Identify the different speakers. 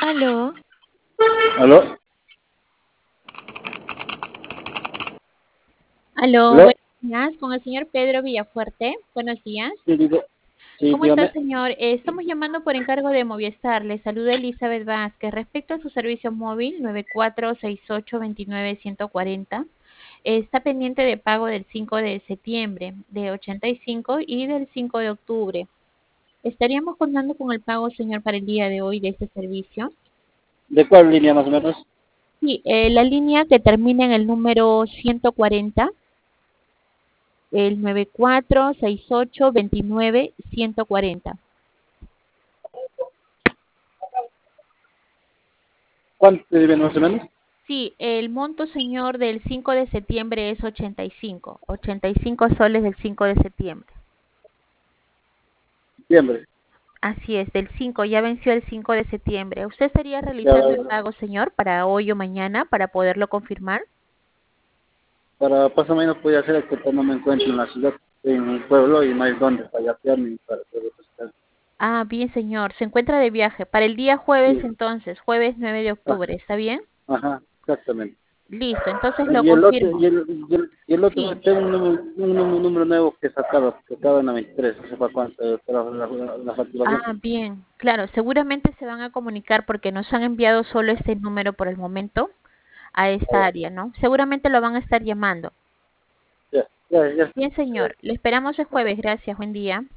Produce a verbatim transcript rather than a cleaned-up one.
Speaker 1: Aló,
Speaker 2: ¿Aló?
Speaker 1: aló,
Speaker 2: ¿Aló?
Speaker 1: buenos días, con el señor Pedro Villafuerte. Buenos días.
Speaker 2: Sí, digo- sí,
Speaker 1: ¿Cómo está,
Speaker 2: dígame.
Speaker 1: señor? Eh, estamos llamando por encargo de Movistar. Le saluda Elizabeth Vázquez. Respecto a su servicio móvil nueve cuatro seis ocho dos nueve uno cuatro cero, eh, está pendiente de pago del cinco de septiembre de ochenta y cinco y del cinco de octubre. ¿Estaríamos contando con el pago, señor, para el día de hoy de este servicio?
Speaker 2: ¿De cuál línea más o menos?
Speaker 1: Sí, eh, la línea que termina en el número ciento cuarenta, el nueve cuatro seis ocho dos nueve uno cuatro cero.
Speaker 2: ¿Cuánto te deben más o menos?
Speaker 1: Sí, el monto, señor, del cinco de septiembre es ochenta y cinco, ochenta y cinco soles del cinco de septiembre.
Speaker 2: Septiembre.
Speaker 1: Así es, del cinco, ya venció el cinco de septiembre. ¿Usted estaría
Speaker 2: Ya,
Speaker 1: realizando el pago, señor, para hoy o mañana, para poderlo confirmar?
Speaker 2: para pasar menos podía hacer es que no me encuentro en la ciudad, estoy en un pueblo y no hay dónde para yatearme para poder depositar.
Speaker 1: Ah, bien, señor, se encuentra de viaje. Para el día jueves,
Speaker 2: Sí.
Speaker 1: entonces, jueves nueve de
Speaker 2: Ah,
Speaker 1: octubre, ¿está bien?
Speaker 2: ajá, exactamente.
Speaker 1: Listo, entonces lo
Speaker 2: Y el otro, y
Speaker 1: confirmo.
Speaker 2: el, y el, y el otro
Speaker 1: Sí.
Speaker 2: tengo un número, un número, número nuevo que sacaba, que acaba en la veintitrés, no sé para cuánto, pero la, la, la facturación.
Speaker 1: Ah, bien, claro, seguramente se van a comunicar porque nos han enviado solo este número por el momento a esta área, ¿no? Seguramente lo van a estar llamando.
Speaker 2: Ya, ya, ya.
Speaker 1: Bien, señor, le esperamos el jueves. Gracias, buen día.